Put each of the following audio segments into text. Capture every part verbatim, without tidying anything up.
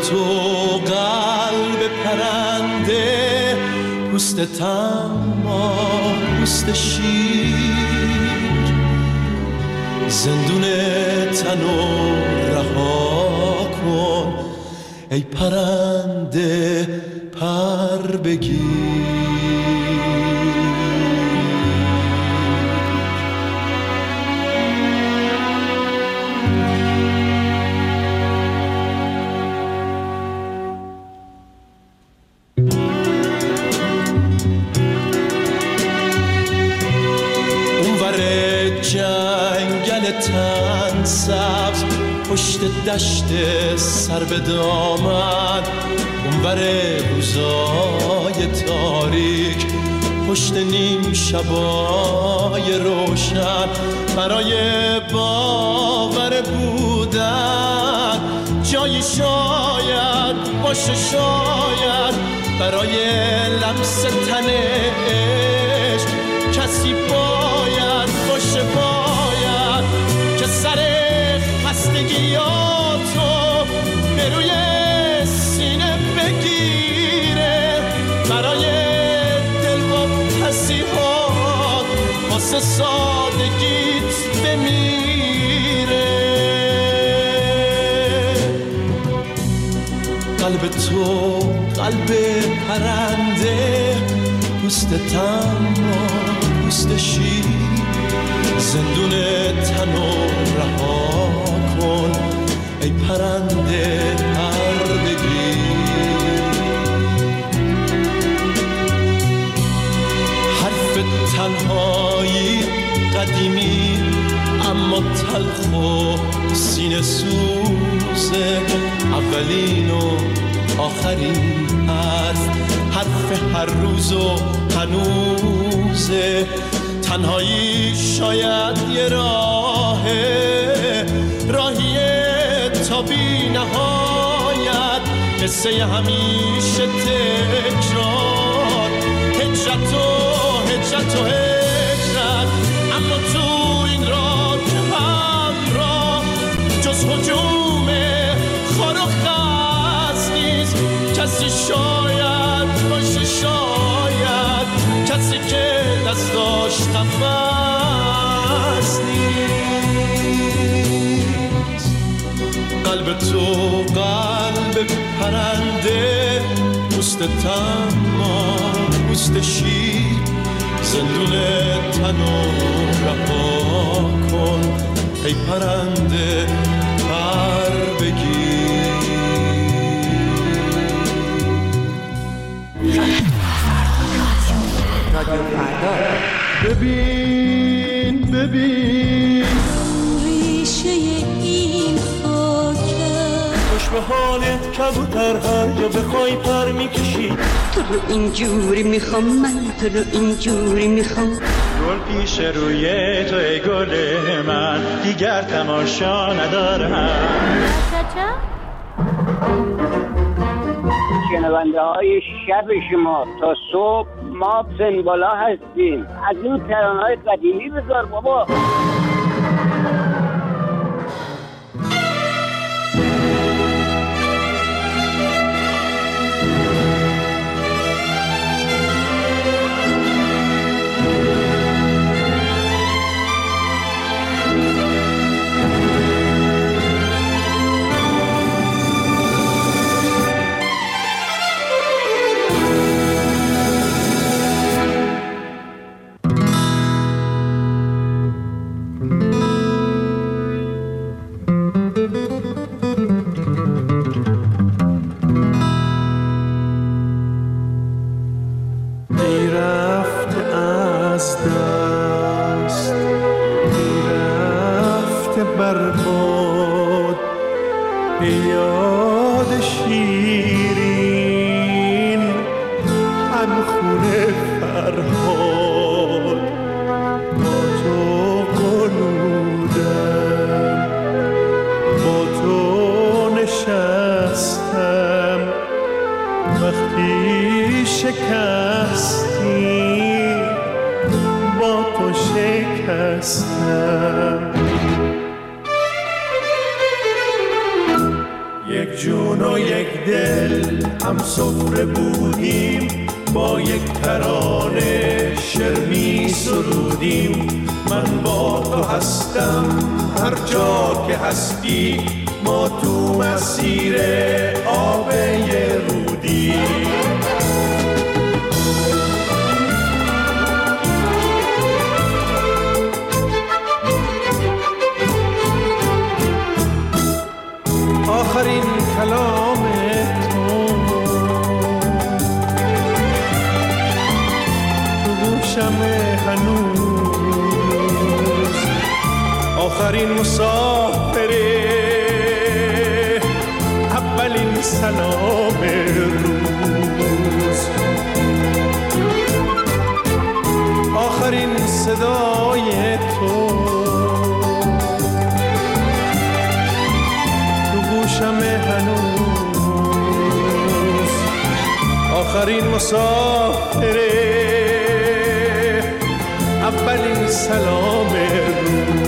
تو قلب پرنده، پوست تما پوست شیر، زندون تنو رها کن ای پرنده پر بگیر. جنگل تن سبز پشت دشت سر به دامن، اونور روزای تاریک پشت نیم شبای روشن، برای باور بودن جایی شاید باشه، شاید برای لمس تن عشق کسی باید باشه، باید که سر خستگیاتو به روی سینه بگیره، برای دلواپسی‌هات واسه سادگیت بمیره. قلب تو قلب پرنده، پوست تما پوست شیر، زندون تنو رها کن ای پرنده پر بگیر. حرف تنهایی قدیمی اما تلخ و سینه سوزه، اولین و آخرین حرف، حرف هر روز و هنوزه. تنهایی شاید یه راهه، راهیه تا بی نهایت، قصه همیشه تکرار، هجرت و هجرت و هجرت. اما تو این راه همراه جز هجوم خار و خس نیست، کسی شاید باشه، شاید کسی که دستاش نفس نیست. قلب تو قلب پرنده، پوست تما پوست شیر، زندون تنو رها کن ای پرنده پر بگیر. رادیو فردا. ببین ببین ریشه این خاکه، خوش به حالت کبوتر هر جا بخوای پر میکشی. تو رو اینجوری میخوام، من تو رو اینجوری میخوام. گل پیش روی تو ای گل من، دیگر تماشا ندارم. شنونده های شب شما تا صبح ما سنبالا هستیم. از این ترانه‌های قدیمی بذار بابا. یک جون و و یک دل هم سفره بودیم، با یک ترانه شعر می سرودیم. من با تو هستم هر جا که هستی، ما تو مسیر آب رودی. آخرین کلام تو تو گوشم هنوز، آخرین مسافره، اولین سلام روز، آخرین صدای تو گوشم هنوز، آخرین مسافره، اولین سلام روز.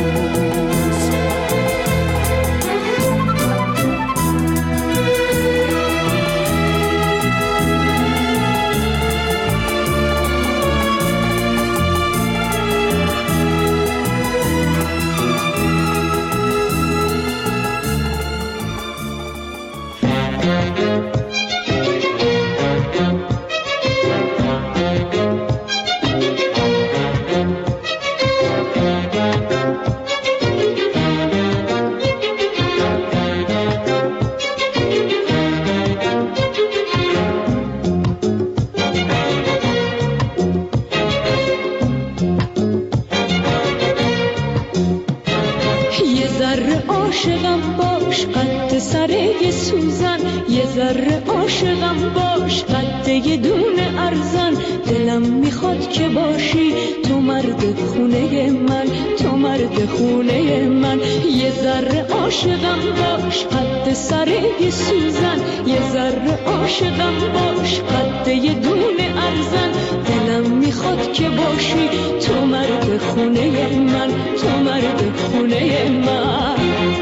عاشقم باش قد سره سوزن، یه ذره عاشقم باش قد یه دونه ارزن. دلم میخواد که باشی تو مرد خونه من، تو مرد خونه من. یه ذره عاشقم باش قد سره سوزن، یه ذره عاشقم باش قد یه دونه ارزن. دلم میخواد که باشی تو مرد خونه من، تو مرد خونه من.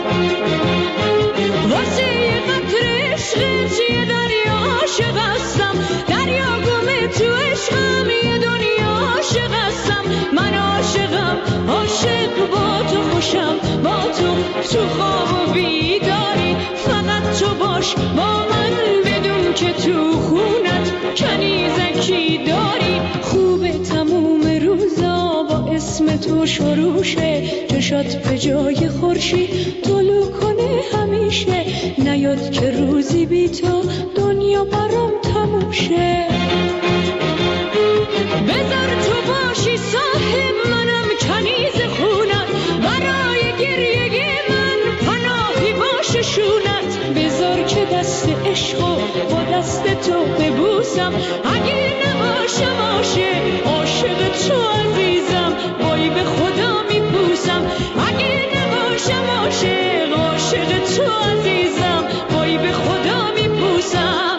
واسه یه قطره عشقت یه دریا عاشق هستم، دریا گمه تو عشقم یه دنیا عاشق هستم. من عاشقم، عاشق با تو خوشم، با تو تو خواب و بیداری. فقط تو باش با من بدون که تو خونت کنیزکی داری. خوبه تموم روزا با اسم تو شروع شه، چشات به جای خورشید طلوع کنه همیشه. نیاد که روزی بی تو دنیا برام تموم شه. بذار تو باشی صاحب منم کنیز خونت، برای گریه من پناهی باشه شونت. بذار که دست عشقو با دست تو ببوسم، اگه نباشم عاشق عاشق تو عزیزم، وای به خدا میپوسم. اگه نباشم عاشق عاشق تو عزیزم، وای به خدا میپوسم.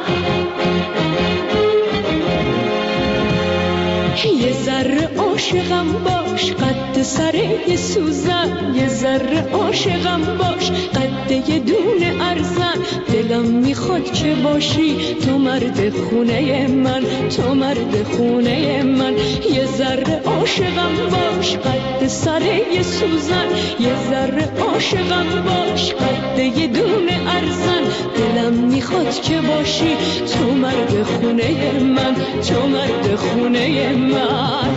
یه ذره عاشقم باش قد سره سوزن، یه ذره عاشقم باش قد یه دونه ارزن. دلم میخواد که باشی تو مرد خونه من، تو مرد خونه من. یه ذره عاشقم باش قد سره سوزن، یه ذره عاشقم باش قد یه دونه ارزن. دلم میخواد که باشی تو مرد خونه من، تو مرد خونه من.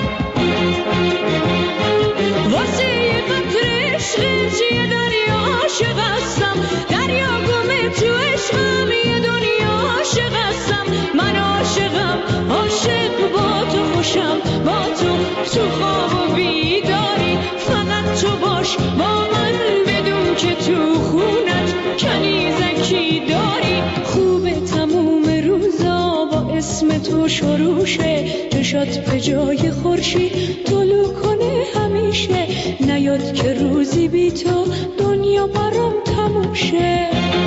واسه یه قطره عشقت یه دریا تو شروع شه، چشات به جای خورشید طلوع کنه همیشه، نیاد که روزی بی تو دنیا برام تموم شه.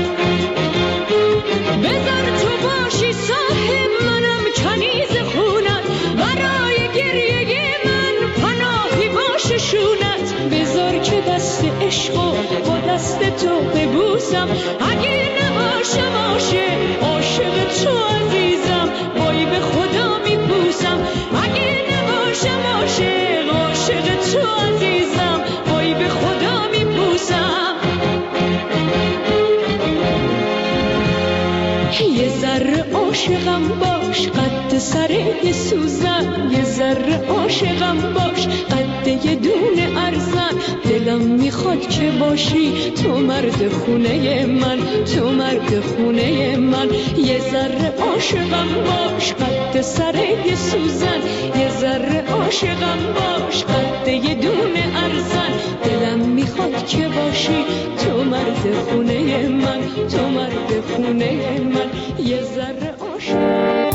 بذار تو باشی صاحب منم کنیز خونت، برای گریه من پناهی باشه شونت. بذار که دست عشقو با دست تو ببوسم، اگه نباشم عاشق عاشق تو عزیزم، وای به خدا میپوسم. اگه نباشم عاشق عاشق تو عزیزم، وای به خدا میپوسم. یه ذره عاشقم باش قد سر یه سوزن، یه ذره عاشقم باش قد یه دونه ارزن. دلم میخواد که باشی تو مرد خونه من، تو مرد خونه من. یه ذره عاشقم باش قد سر یه سوزن، یه ذره عاشقم باش قد یه دونه ارزن. دلم میخواد که باشی تو مرد خونه من، تو مرد خونه من. یه ذره عاشق.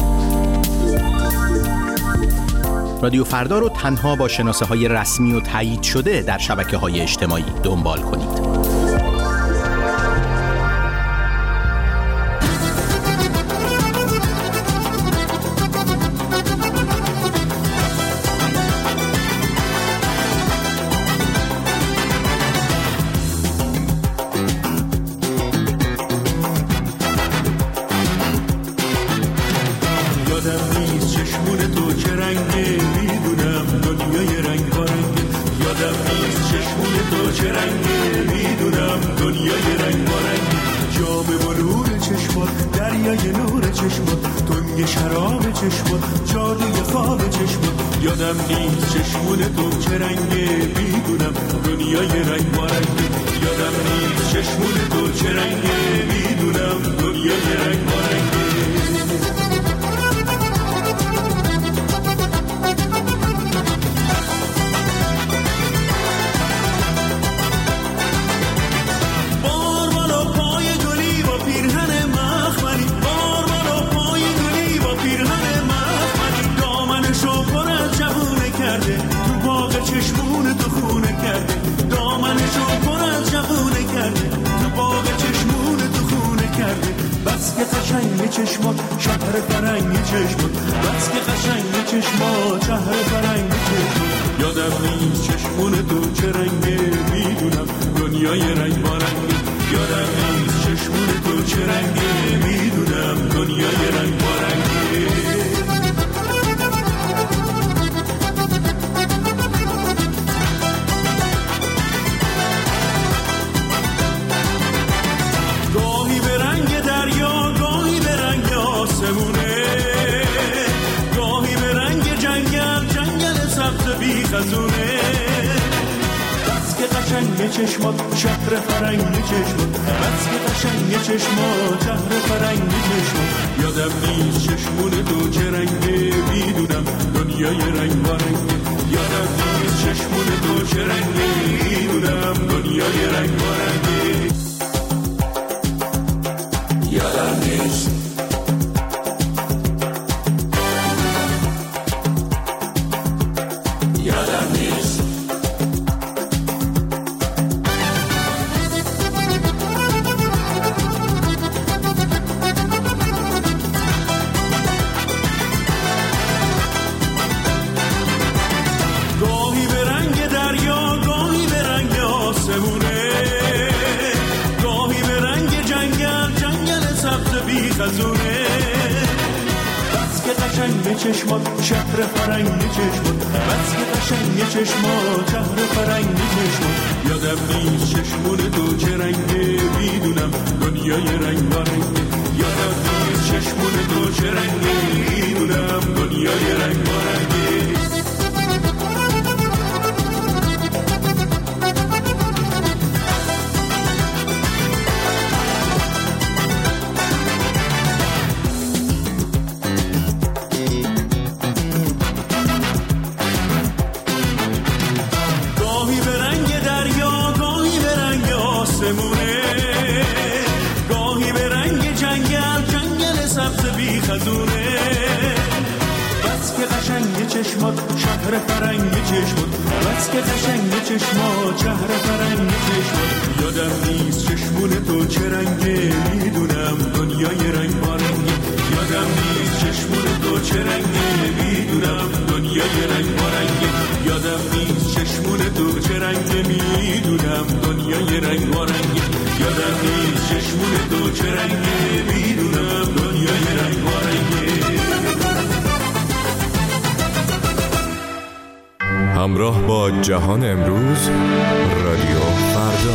رادیو فردا رو تنها با شناسه های رسمی و تایید شده در شبکه های اجتماعی دنبال کنید. یادم نیست چشمون تو چه رنگه، میدونم دنیای رنگ بارنگه. یادم نیست چشمون تو چه رنگه، میدونم دنیای رنگ بارنگه. چشمون تو خونه کرده، دامنشو پر از جوونه کرده، تو باغ چشمون تو خونه کرده. بس که قشنگ چشمات شهر فرنگ چشمات، بس که قشنگ چشمات شهر فرنگ چشمات. یادم نیست چشمون تو چه رنگه، میدونم دنیای رنگ بارنگه. یادم نیست چشمون تو چه رنگه، میدونم دنیای رنگ بارنگه. گاهی به رنگ جنگل جنگل سبز بی خزونه. بس که قشنگ چشمات شهر فرنگ چشمات، بس که قشنگ چشمات شهر فرنگ چشمات. یادم نیست چشمون تو چه رنگه، میدونم دنیای رنگ بارنگه. یادم نیست چشمون تو چه رنگه، میدونم دنیای رنگ بارنگه. یادم نیست چشمات شهر فرنگ چشمات، بس که قشنگ چشمات شهر فرنگ چشمات. یادم نیست چشمون تو چه رنگه، میدونم دنیای رنگ بارنگه. یادم نیست چشمون تو چه رنگه، میدونم دنیای رنگ بارنگه. چشمات شهر فرنگ چشمات بس که قشنگ چشمات شهر فرنگ چشمات یادم نیست چشمون تو چه رنگه میدونم دنیای رنگ بارنگه یادم نیست چشمون تو چه رنگه میدونم دنیای رنگ بارنگه یادم نیست چشمون تو چه رنگه میدونم دنیای رنگ بارنگه یادم نیست چشمون تو چه رنگه میدونم دنیای رنگ بارنگه همراه با جهان امروز رادیو فردا.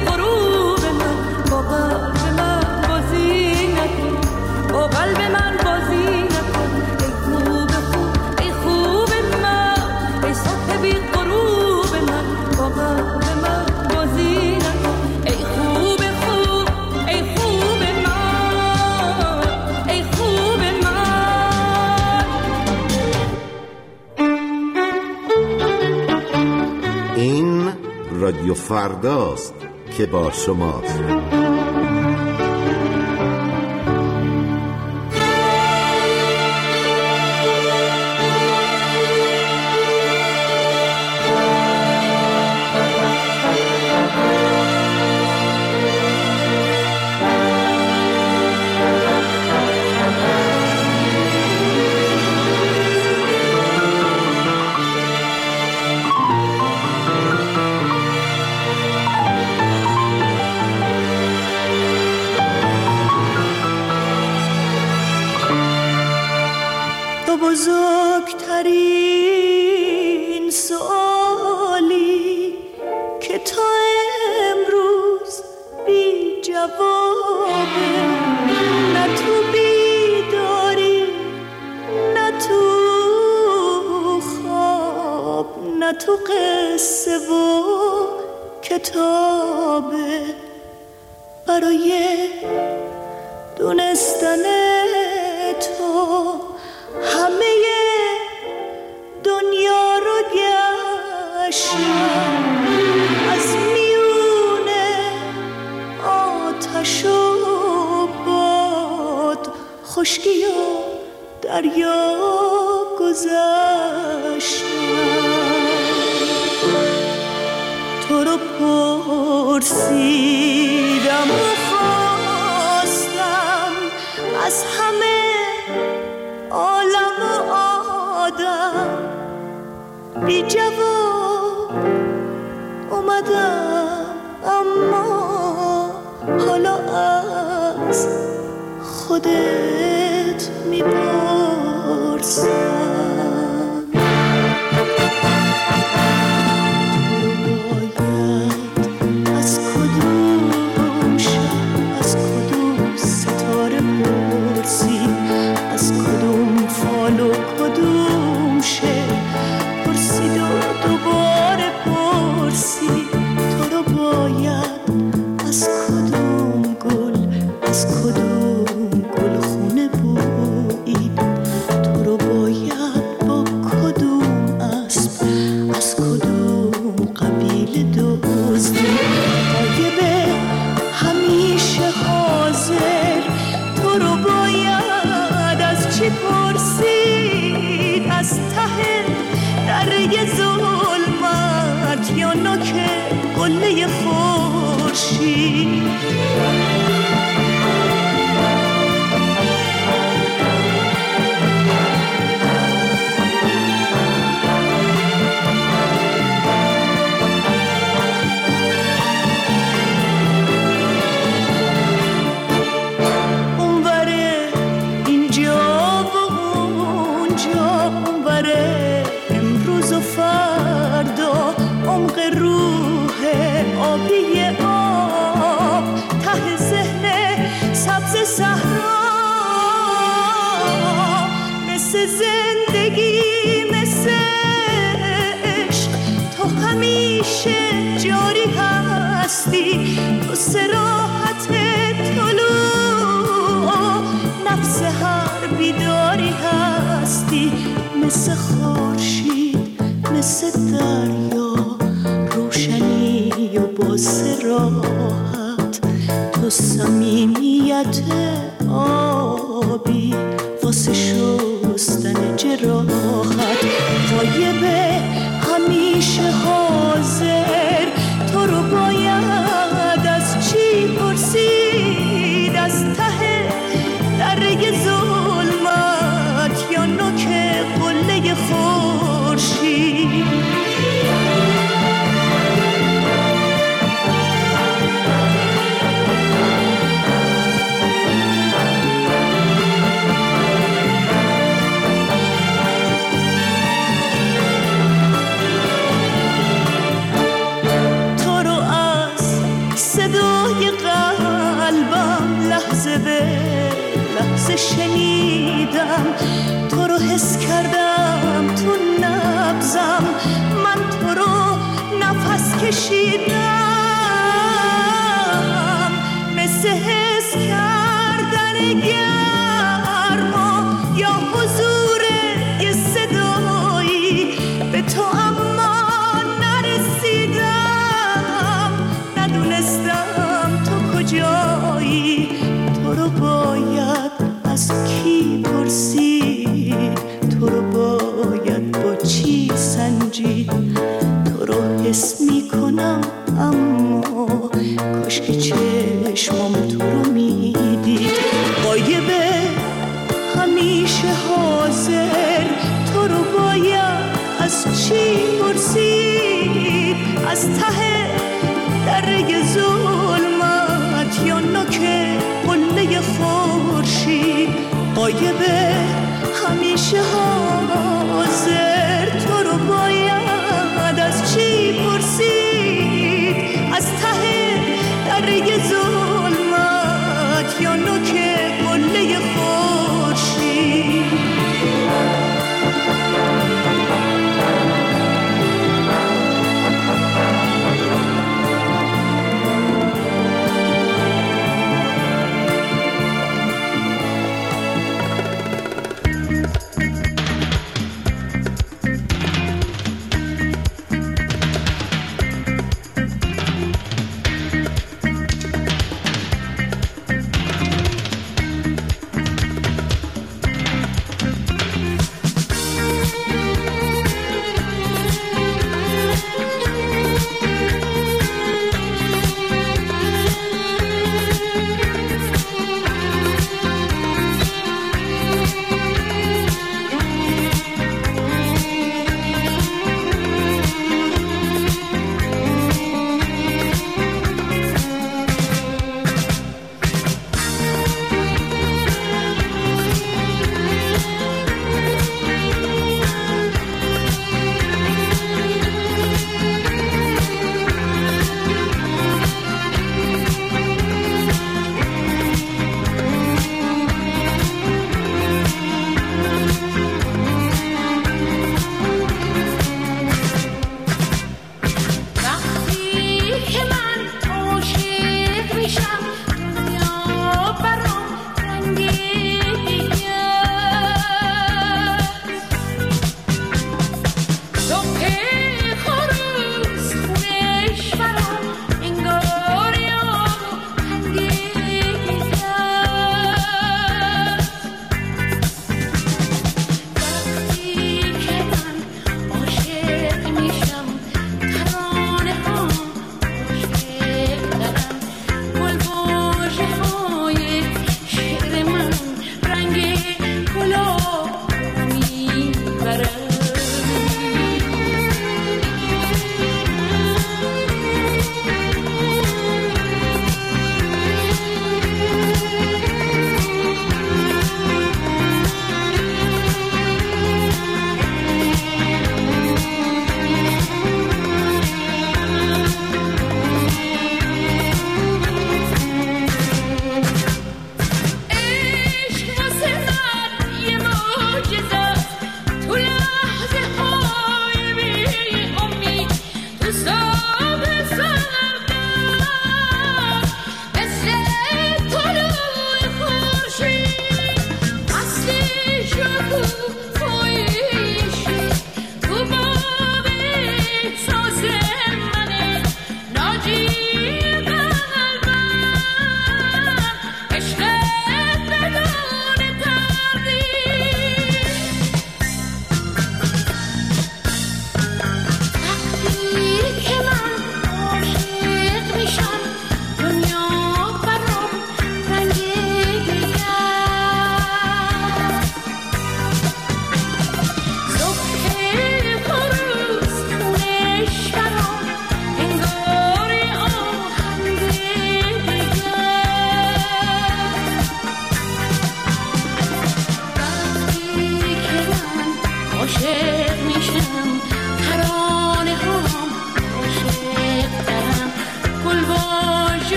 غروب من با قلب من بازی نکن، با قلب من بازی نکن. ای خوب خوب ای خوب من، ای صبح بی غروب من با قلب من بازی نکن. ای خوب خوب ای خوب من، ای خوب من. این رادیو فرداست که با شماست. بزرگترین سوالی که تا امروز بی جوابه، نه تو بیداری نه تو خواب نه تو قصه و کتابه. برای دونستن تو همه دنیا رو گشتم، از میونه آتش و باد، خشکی و دریا گذشتم. تو رو پرسیدم و خواستم از همه عالم و آدم، بی جواب اومدم، اما حالا از خودت میپرسم. تو باید از کدوم شب، از کدوم ستاره پرسی، از کدوم فال و کدوم شعر پرسید و دوباره پرسی. تو رو باید از کدوم گل، از کدوم گلخونه بویید. تو رو باید با کدوم اسب، از کدوم قبیله دزدید. غایبه همیشه حاضر، تو رو باید از چی پرسید؟ از ته دره ظلمت یا نوک قله خورشید؟ آبی آب ته ذهن سبز صحرا، مثل زندگی مثل عشق تو همیشه جاری هستی. تو صراحت طلوع نفس هر بیداری هستی، مثل خورشید مثل دریا روشنی و با صراحت. تو صمیمیت آبی واسه شستن جراحت. غایبه همیشه حاضر، تو رو باید از چی پرسید؟ از ته دره ظلمت یا نوک قله خورشید؟ صدای قلبم لحظه به لحظه شنیدم، تو رو حس کردم تو نبضم، من تو رو نفس کشیدم، مثل حس کردن گرما یا حضور یه صدایی به تو، اما نرسیدم، ندونستم تو کجایی، تو رو باید از کی پرسید، تو رو باید با چی سنجید، تو رو حس میکنم اما کاش که چشمم تو رو میدید، غایبه همیشه حاضر، تو رو باید از چی پرسید، از ته دره ظلمت یا نوک قله خورشید، غایبه همیشه حاضر، تو رو باید از چی پرسید، از ته دره ظلمت یا نوک قله خورشید. Vuelvo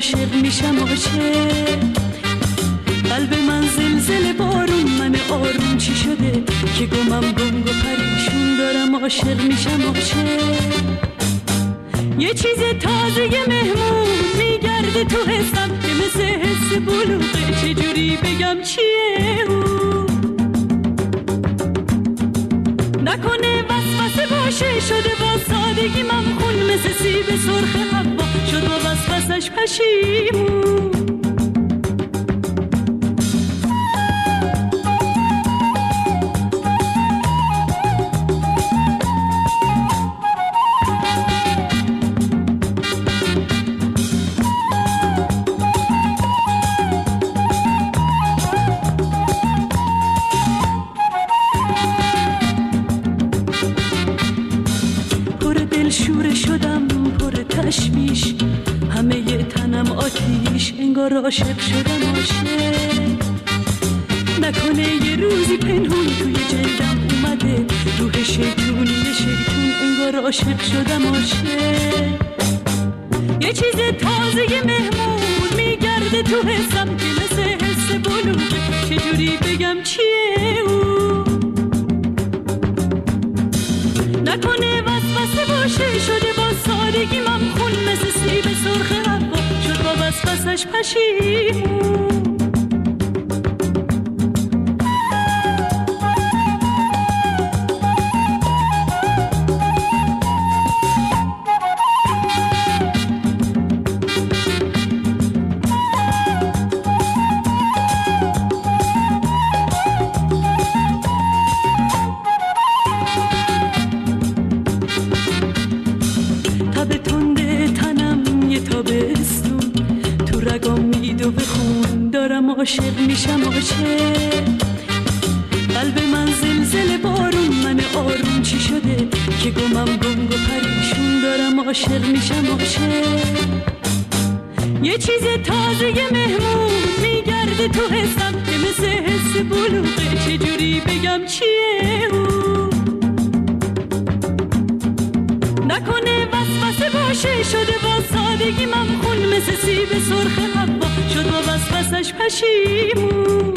عاشق میشم عاشق. قلب من زلزله بارون، من آروم چی شده که گمم گنگ و پریشون دارم عاشق میشم عاشق. یه چیز تازه مهمون میگرده تو حسم که مثل حس بلوغه، چجوری بگم چیه او؟ نکنه وسوسه باشه شده با سادگی ممخون، مثل سیب سرخ حوا شد با وسوسش پشیمون. انگار عاشق شدم عاشق. نکنه یه روزی پنهون توی جلدم اومده روح شیطونی شیطون، انگار عاشق شدم عاشق. یه چیز تازه مهمون میگرده تو حسم که مثل حس بلوغه، چجوری بگم چیه او؟ نکنه وسوسه باشه شده با سادگی ممخون، مثل سیب سرخ حوا شد با وسوسش پشیمون. عاشق میشم عاشق. قلب من زلزله بارون، من آروم چی شده که گمم گنگ و پریشون دارم عاشق میشم عاشق. یه چیز تازه مهمون میگرده تو حسم که مثل حس بلوغه، چجوری بگم چیه او؟ نکنه وسوسه باشه شده با سادگی ممخون، مثل سیب سرخ حوا شد با وسوسش پشیمون.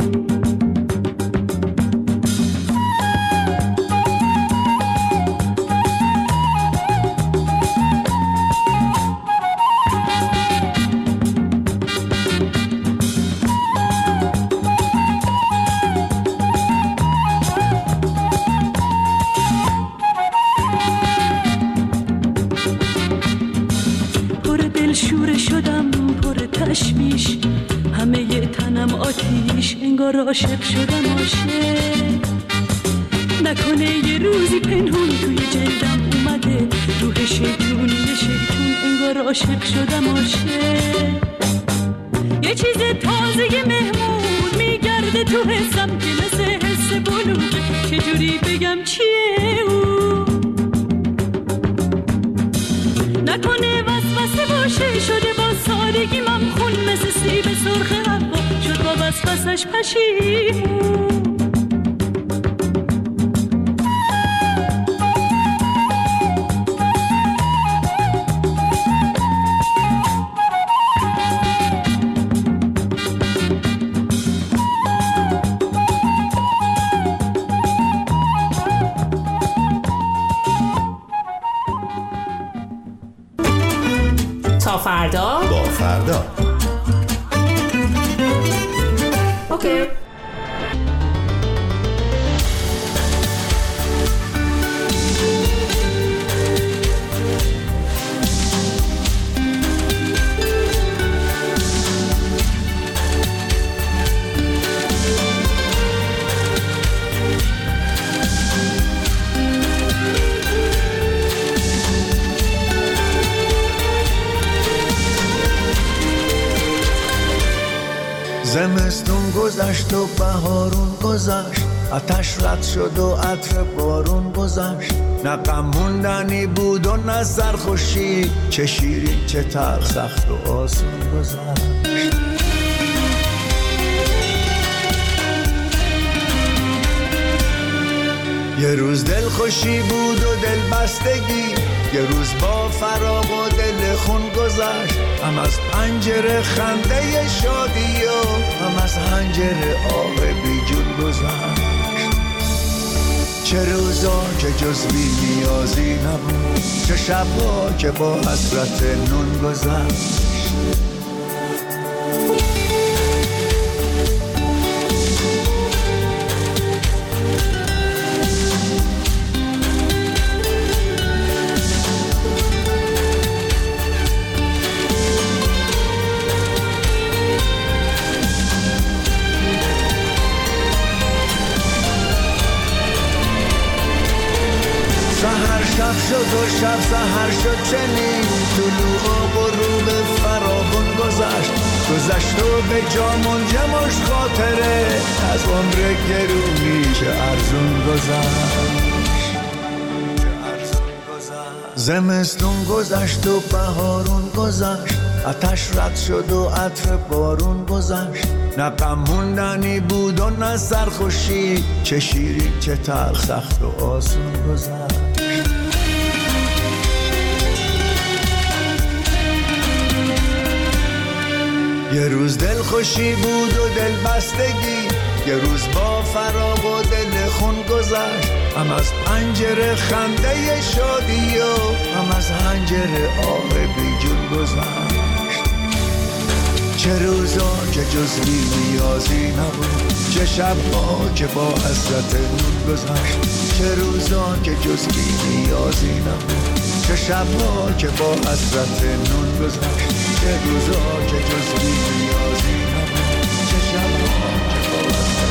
انگار عاشق شدم عاشق. نکنه یه روزی پنهون توی جلدم اومده روح شیطونی شیطون، انگار عاشق شدم عاشق. یه چیز تازه مهمون میگرده تو حسم که مثل حس بلوغه، چجوری بگم چیه او؟ نکنه وسوسه باشه شده با سادگی ممخون، مثل سیب سرخ حوا شد با وسوسش پشیمون. تا فردا با فردا. اوکی. زمستون گذشت و بهارون گذشت، آتش رد شد و عطر بارون گذشت. نه غم موندنی بود و نه سرخوشی، چه شیرین چه تلخ، سخت و آسون گذشت. یه روز دل خوشی بود و دل بستگی، یه روز با فراق و دل خون گذشت، هم از پنجره خنده شادی و هم از حنجره آه بی جون گذشت. چه روزا که جز بی نیازی نبود، چه شبا که با حسرت نون گذشت. شب شد و شب سحر شد چنین، طلوع و غروب فراوون گذشت. گذشت و به جا منجمش خاطره، از عمر گرونی چه ارزون گذشت. زمستون گذشت و بهارون گذشت، آتش رد شد و عطر بارون گذشت. نه غم موندنی بود و نه سرخوشی، چه شیرین چه تلخ، سخت و آسون گذشت. یه روز دل خوشی بود و دل بستگی، یه روز با فراق و دل خون گذشت. هم از پنجره خنده شادی و هم از حنجره آه بی جون گذشت. چه روزا که جز بی نیازی نبود، چه شبا که با حسرت نون گذشت. چه روزا که جز بی نیازی نبود، چه شبا که با حسرت نون گذشت. چه روزا که جز بی نیازی نبود، چه شبا که با حسرت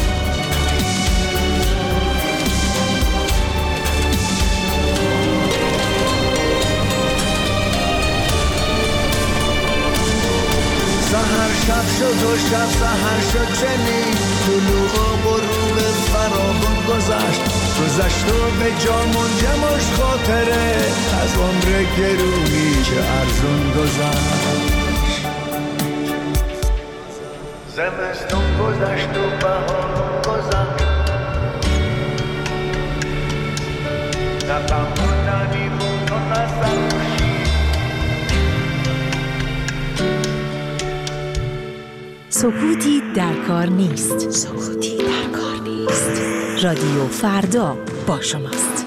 سحر شب شد و شب سحر شد چنین، طلوع و غروب فراوون گذشت. گذشت و به جا منجمش خاطره، از عمر گرونی چه ارزون گذشت. زمستون گذشت و بهارون گذشت، نه غم موندنی بود و نه سرخوشی. سکوتی در کار نیست. سکوتی در کار نیست. رادیو فردا با شماست.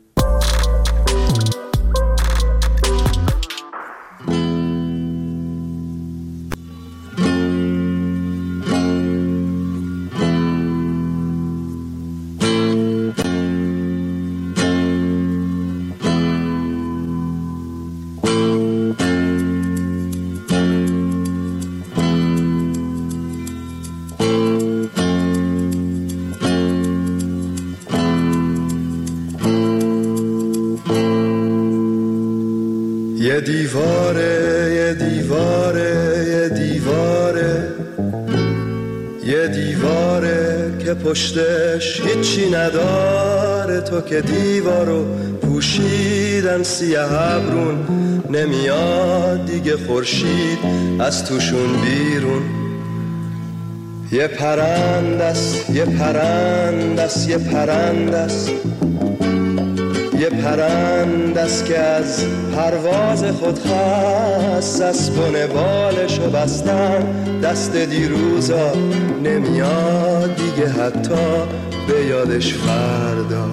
یه دیواره یه دیواره یه دیواره یه دیواره که پشتش هیچی نداره. تو که دیوارو پوشیدن سیاه ابرون، نمیاد دیگه خورشید از توشون بیرون. یه پرندست یه پرندست یه پرندست یه پرندست که از پرواز خود خست، اسبون بالشو بستن دست دیروزا، نمیاد دیگه حتی به یادش فردا.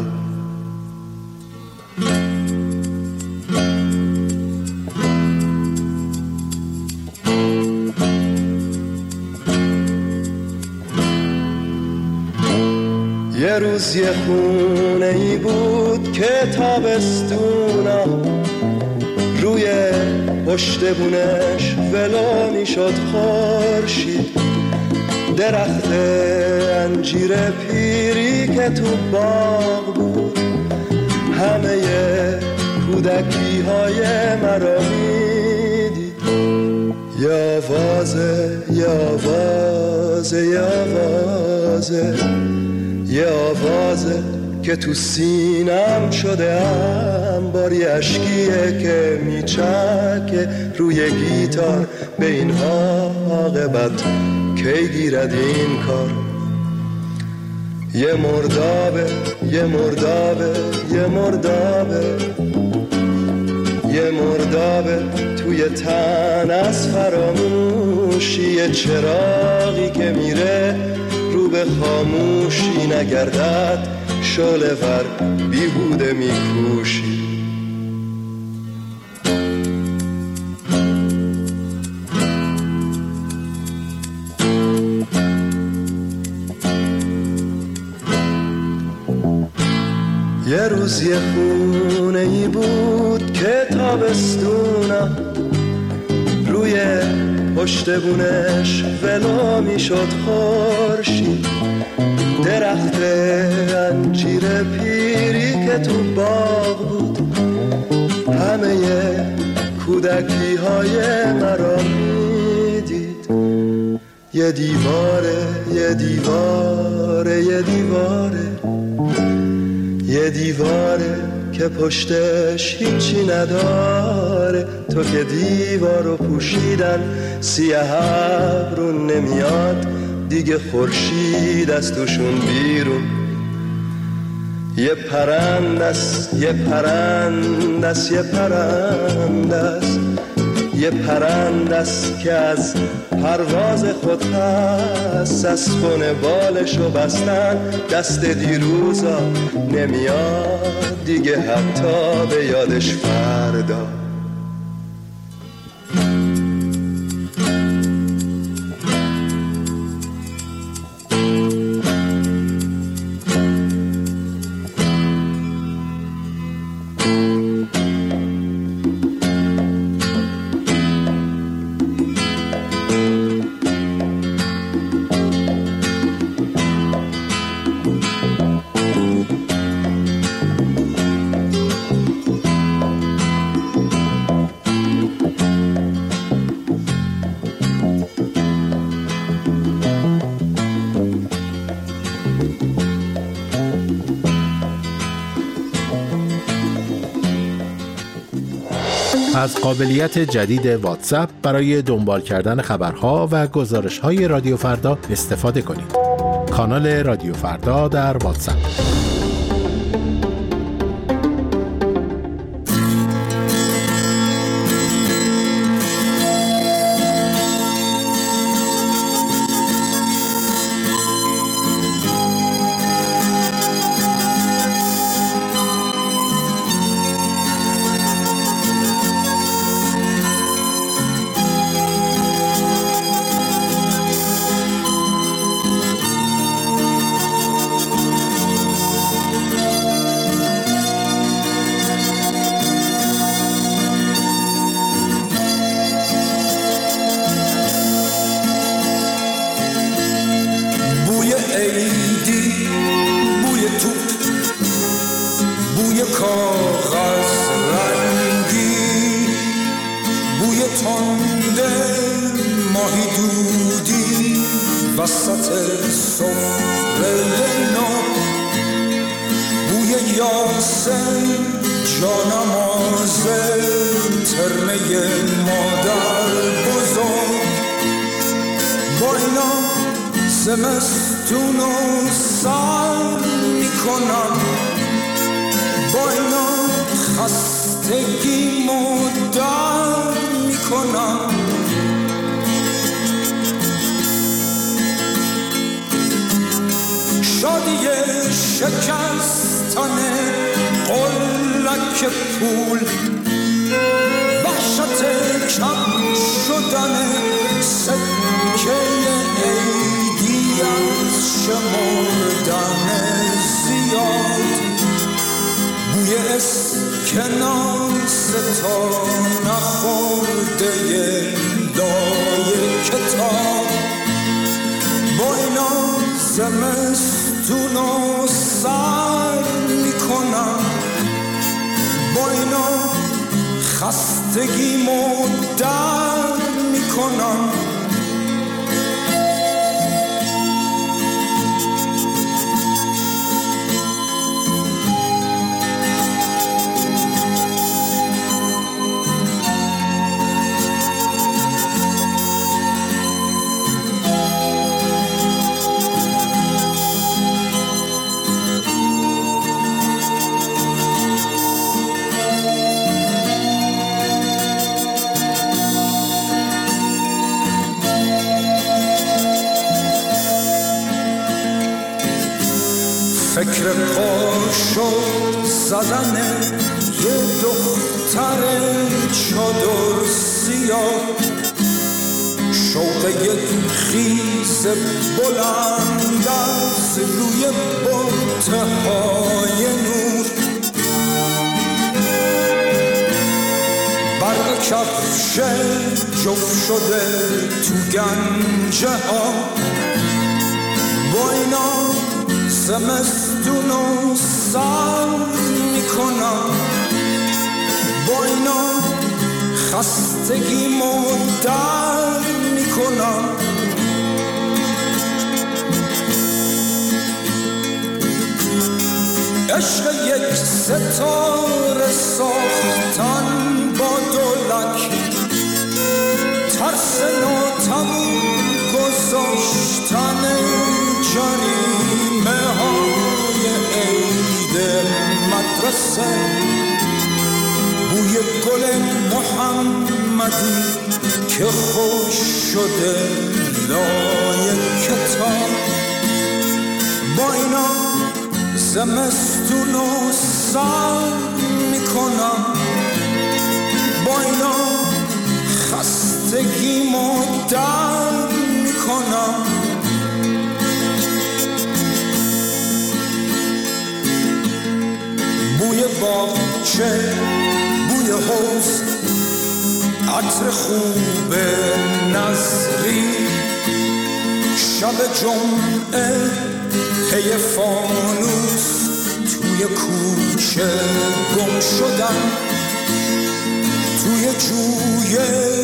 یه روز یه خونه ای بود که تابستونا روی پشت بونش ولانی شد خورشید. درخت انجیر پیری که تو باغ بود، همه کودکی های مرا میدید. یه آوازه یه آوازه یه آوازه یه آوازه که تو سینم شده انبار، یه عشقیه که میچکه روی گیتار. به این عاقبت کی گیرد این کار؟ یه مردابه یه مردابه یه مردابه مردابه توی تن از فراموشی چراغی که میره رو به خاموشی نگردد شعله ور بیهوده میکوشی. یه روز یه خونه ای بود که تابستونم روی پشت بونش ولو میشد خورشید، درخت انجیر پیری که تو باغ بود همه کودکی های مرا میدید. یه دیواره یه دیواره یه دیواره یه دیواره که پشتش هیچی نداره، تو که دیوارو پوشیدن سیاه ابرون نمیاد دیگه خورشید از توشون بیرون. یه پرندس یه پرندس یه پرندس یه پرندس که از پرواز خود هست، اسبون بالشو بستن دست دیروزا نمیاد دیگه حتی به یادش فردا. از قابلیت جدید واتساپ برای دنبال کردن خبرها و گزارش‌های رادیو فردا استفاده کنید. کانال رادیو فردا در واتساپ. فکر پاشو زدن یه دختر چادر سیاه، شوق یک خیز بلند از روی بطهای نور، برق کفش جفت شده تو گنجه ها، با اینا زمستونو سر میکنم، با اینا خستگیمو در میکنم. عشق یک ستاره ساختن با دولک، ترس ناتموم گذاشتن جریمه های عید مدرسه، بوی گل محمدی که خوش شده لای کتاب، با اینا زمستونو سر میکنم، با اینا خستگیمو در میکنم. بوی باغچه، بوی حوض، عطر خوب نظری، شب جمعه پی فانوس توی کوچه گم شدم، توی جوی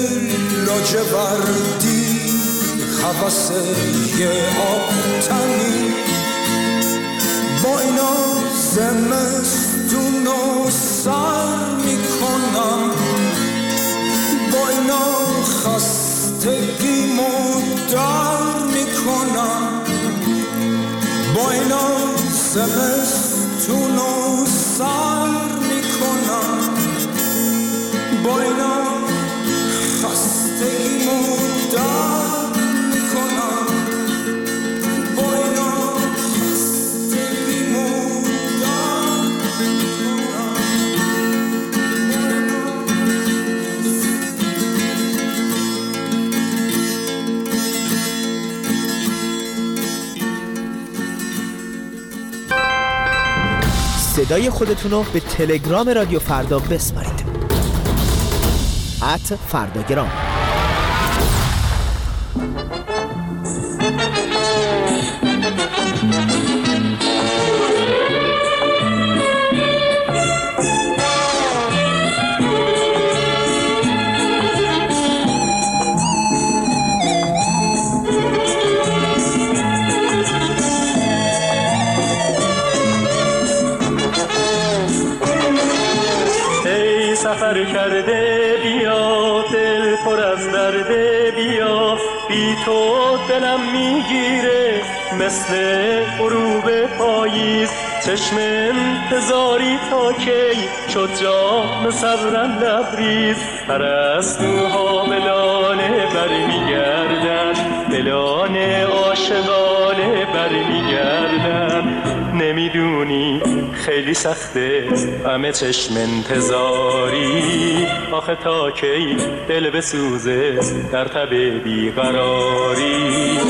لاجوردی هوس یه آبتنی، با اینا زمستونو سر میکنم، با اینا خستگیمو در میکنم، با اینا زمستونو سر میکنم، با اینا خستگیمو در میکنم، با اینا خستگیمو در میکنم. صدای خودتونو به تلگرام رادیو فردا بسپارید. ات فرداگرام. سفر کرده بیا، دل پر از درده بیا، بی تو دلم میگیره مثل غروب پاییز، چشم انتظاری تا کی شد جام صبرم لبریز، پرستوها به لانه برمیگردن، به لانه عاشقانه برمیگردن، نمیدونی خیلی سخته همه چشم انتظاری، آخه تا کی دل بسوزه در تب بیقراری.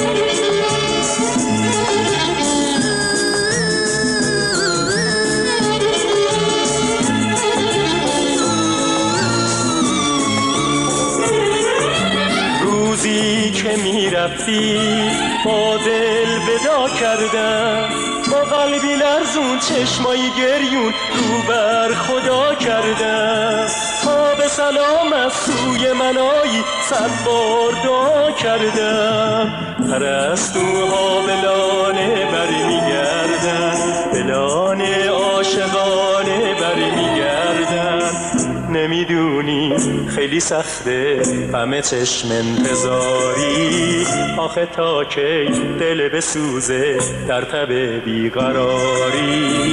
روزی که میرفتی با دل ودا کردم، با قلبی لرزون چشمایی گریون رو بر خدا کردم، تا به سلام از سوی منایی صد بار دعا کردم، پرستوها به لانه برمیگردن، به لانه عاشقانه برمیگردن، نمیدونی خیلی سخته همه چشم انتظاری، آخه تا کی دل بسوزه در تب بیقراری.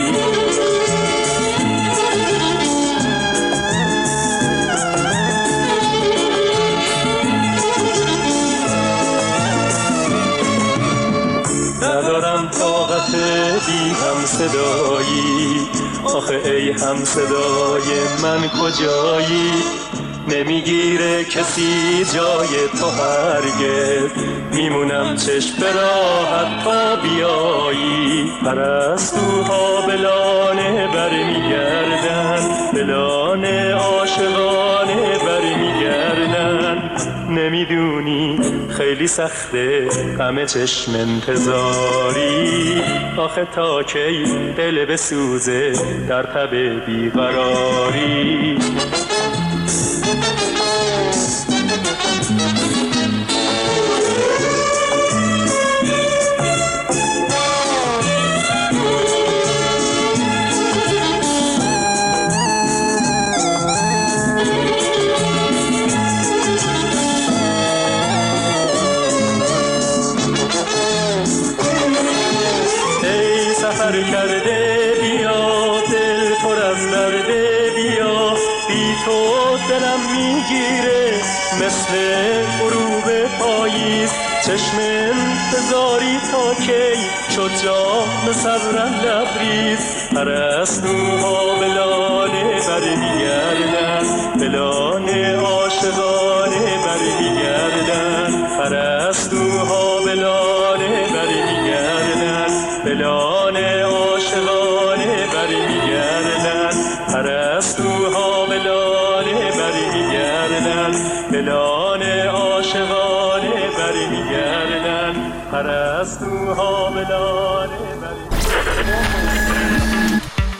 ندارم طاقت بی هم صدایی، آخه ای هم صدای من کجایی؟ نمیگیره کسی جای تو هرگز، میمونم چشم به راحت تا بیایی. پرستوها بلانه برمیگردن، بلانه عاشقانه برمیگردن. نمیدونی خیلی سخته غم چشم انتظاری، آخه تا کی دل بسوزه در تب بیقراری. سفر کرده بیا، دل پر از درده بیا، بی تو دلم میگیره مثل غروب پاییز. چشم انتظاری تا کی شد جام صبرم لبریز. پرستوها بلانه برمیگردن، بلانه عاشقانه برمیگردن. پرستوها بلانه برمیگردن، بلانه عاشقانه برمیگردن. پرستوها بلانه برمیگردن، بلانه عاشقانه برمیگردن. پرستوها بلانه برمیگردن.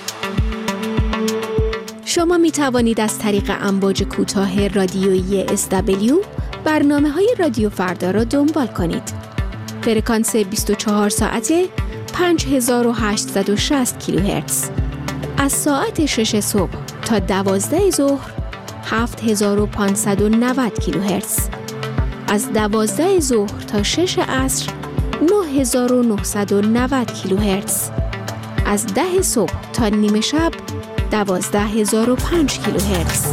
شما می توانید از طریق امواج کوتاه رادیویی اس دبلیو برنامه‌های رادیو فردا را دنبال کنید. فرکانس بیست و چهار ساعته پنج هزار و هشتصد و شصت کیلوهرتز. از ساعت شش صبح تا دوازده ظهر هفت هزار و پانصد و نود کیلوهرتز. از دوازده ظهر تا شش عصر نه هزار و نهصد و نود کیلوهرتز. از ده صبح تا نیمه شب دوازده هزار و پنج کیلوهرتز.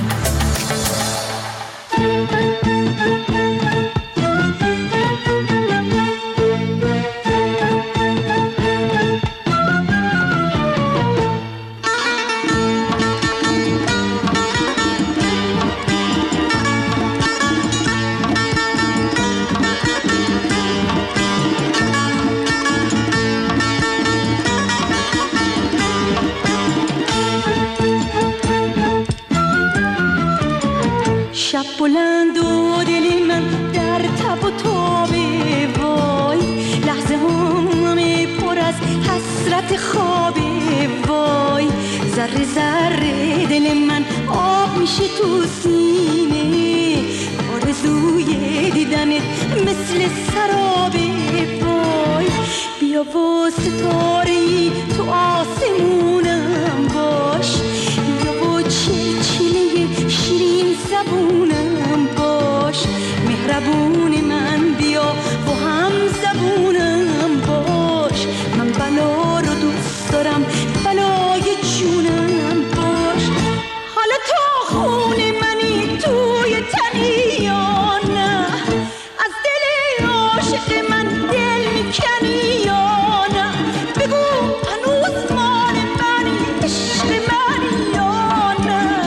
شب بلند و دل من در تب و تابه، وای لحظه همه پر از حسرت خوابه. وای ذره ذره دل من آب میشه تو سینه، آرزوی دیدنت مثل سرابه. وای بیا و ستاره‌ای تو آسمونم باش، بیا و چلچله شیرین زبونم باش. مهربون من بیا و هم زبونم باش. من بلا رو دوست دارم، بلای جونم باش. حالا تا خون منی توی تنی یا نه، از دل عاشق من دل میکنی یا نه؟ بگو هنوز مال منی، عشق منی یا نه؟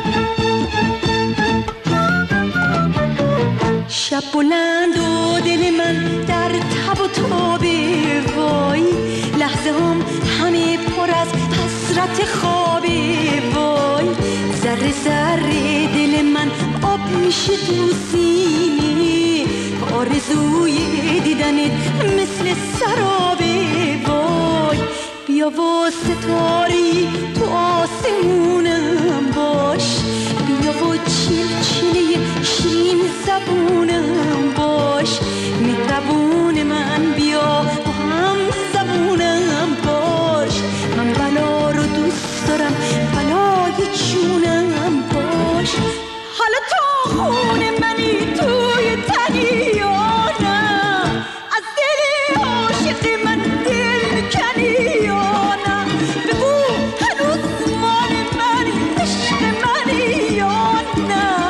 شب بلند و دل من در تب و تابه، وای لحظه هم همه پر از حسرت خوابه. وای ذره ذره دل من آب میشه تو سینه، آرزوی دیدنت مثل سرابه. وای بیا و ستاری تو آسمونم باش، بیا و چلچله شیرین زبونم باش. مهربون من بیا و هم زبونم باش. من بلا رو دوست دارم، بلای جونم باش. حالا تا خون منی توی تنی یا نه، از دل عاشق من دل میکنی یا نه؟ بگو هنوز مال منی، عشق منی یا نه؟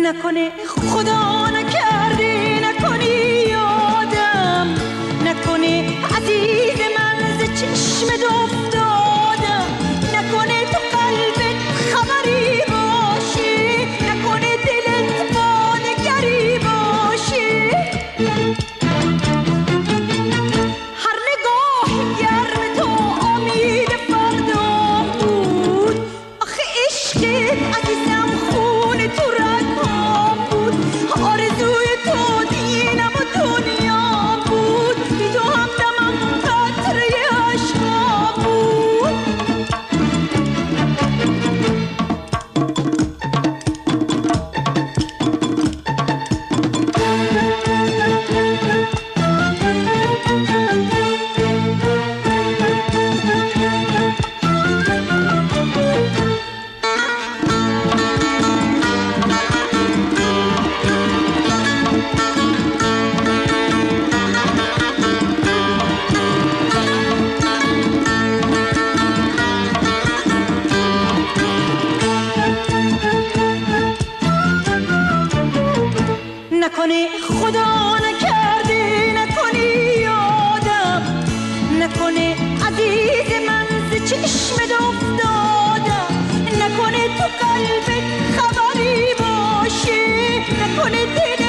نکنه خدا نکرده نکنی یادم نکنه عزیز من ز چشم افتادم نکنه تو قلبت خبری باشه نکنه دلت با نگری باشه هر نگاه گرم تو امید فردا بود آخه عشقت عزیزم خون تو رگام بود آرزوی تو دینم و دنیا بود بی تو همدمم قطره عشقام بود نکنه خدا نکرده نکنی یادم نکنه عزیز من ز چشم افتادم نکنه تو قلبت خبری باشه نکنه دل